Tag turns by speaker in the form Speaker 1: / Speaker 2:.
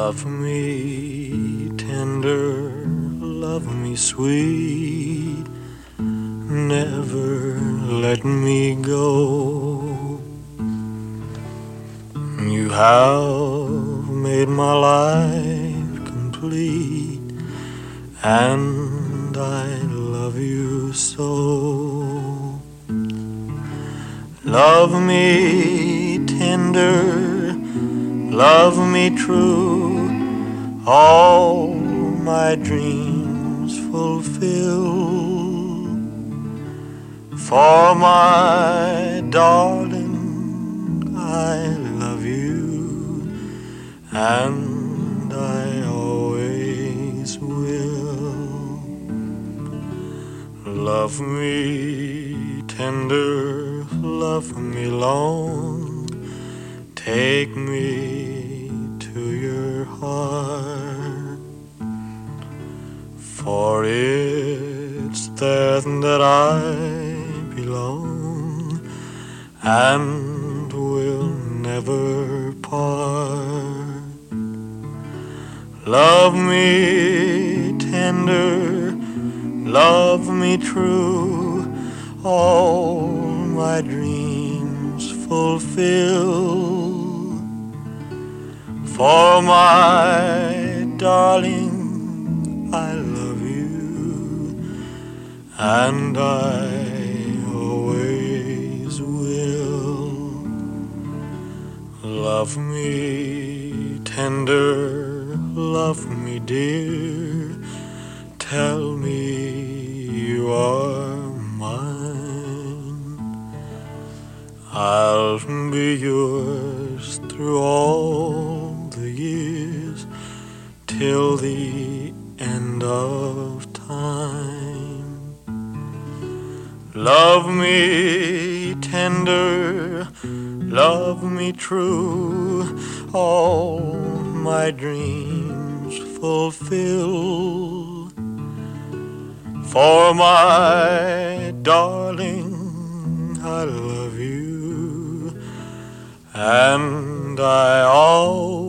Speaker 1: Love me tender, love me sweet, never let me go. You have made my life complete, and I love you so. Love me tender, love me true, all my dreams fulfill. For my darling, I love you, and I always will. Love me tender, love me long, take me to your heart, for it's there that I belong and will never part. Love me tender, love me true, all my dreams fulfill. For my darling, I love you, and I always will. Love me tender, love me dear, tell me you are mine. I'll be yours through all the years, till the end of time. Love me tender, love me true, all my dreams fulfill. For my darling, I love you, and I always